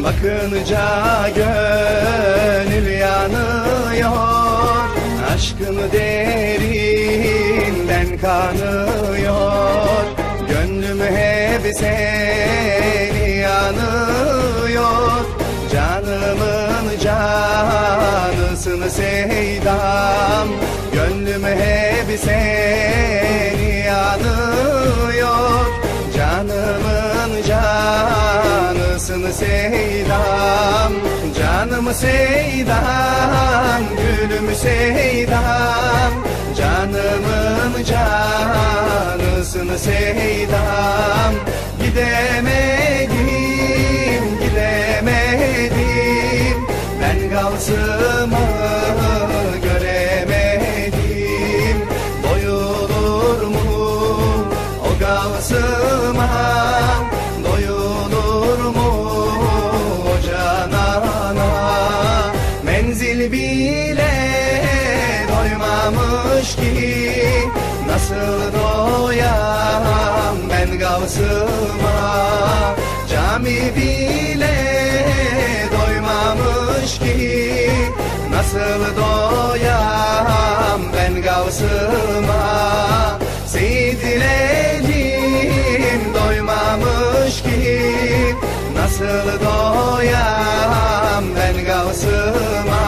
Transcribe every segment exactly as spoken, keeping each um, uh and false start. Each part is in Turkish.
Bakınca gönül yanıyor, aşkın derinden kanıyor. Gönlüm hep seni yanıyor, canımın canısın Seydam. Gönlüm hep seni yanıyor, canımın canısın Seydam. Canım Seydam, gülüm Seydam, canımın canısın Seydam. Gidemedim, gidemedim, ben Gavs'ımı göremedim. Doyulur mu o Gavs'ıma, doyulur mu o canana? Menzil bile doymamış ki nasıl doyam ben Gavs'ıma? Cami bile doymamış ki nasıl doyam ben Gavs'ıma? Seyitlerim doymamış ki nasıl doyam ben Gavs'ıma?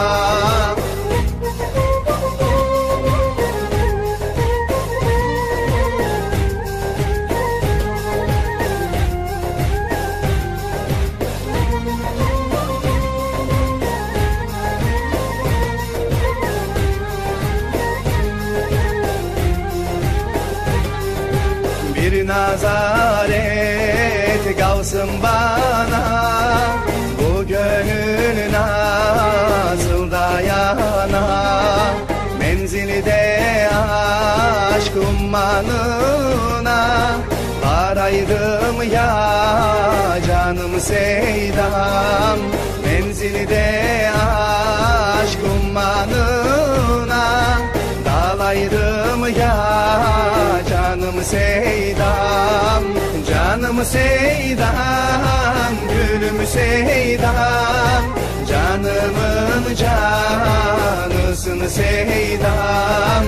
Bir nazaret Gavs'ım bana, bu gönül nasıl dayana? Menzilde aşk ummanına varaydım ya canım Seydam. Menzilde aşk ummanına dalaydım ya canım Seydam. Canım Seydam, gülüm Seydam, canımın canısın Seydam.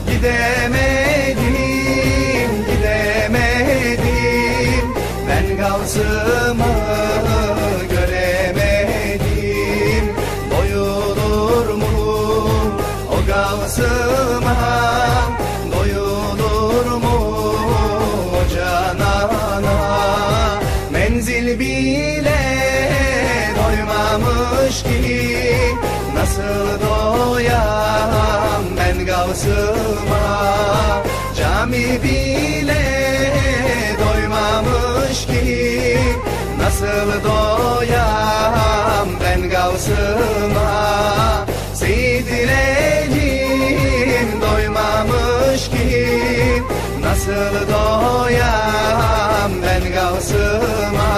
Gidemedim, gidemedim, ben Gavs'ımı göremedim. Doyulur mu o Gavs'ıma, doyulur mu o canana? Menzil bile doymamış ki nasıl doyam ben Gavs'ıma? Cami bile doymamış ki nasıl doyam ben Gavs'ıma? Seyitlerim doymamış ki nasıl doyam ben Gavs'ıma?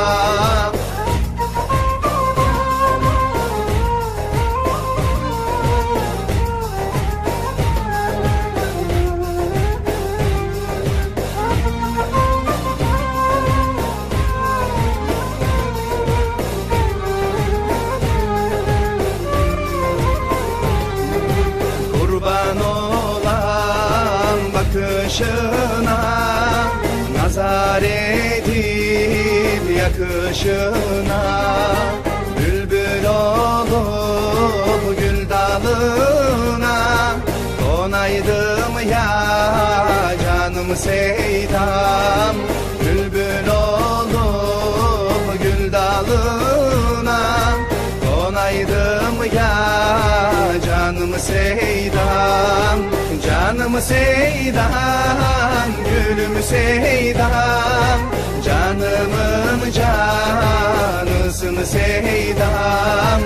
Kurban olan bakışına, nazar edip yakışına. Bülbül olup gül dalına konaydım ya canım Seydam. Bülbül olup gül dalına konaydım ya canım Seydam. Canım Seydam, gülüm Seydam, canımın canısın Seydam.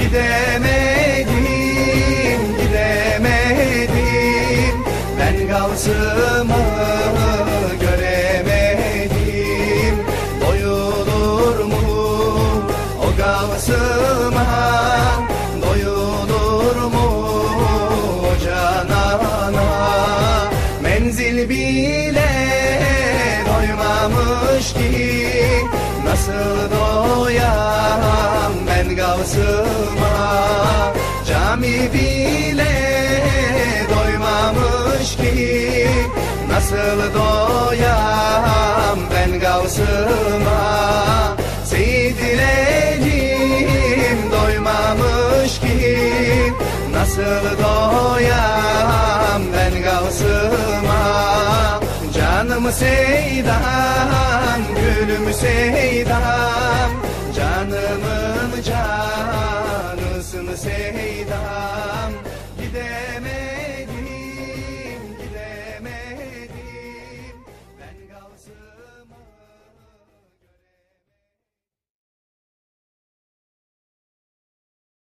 Gidemedim, gidemedim, ben Gavs'ımı göremedim. Doyulur mu o Gavs'ıma, doyulur mu o canana? Menzil bile doymamış ki nasıl doyam ben gavsıma. Cami bile doymamış ki nasıl doyam ben gavsıma. Seydilerim doymamış ki nasıl doyam ben gavsıma. Canım Seydan, gülüm Seydan, canımın canısın Seydan.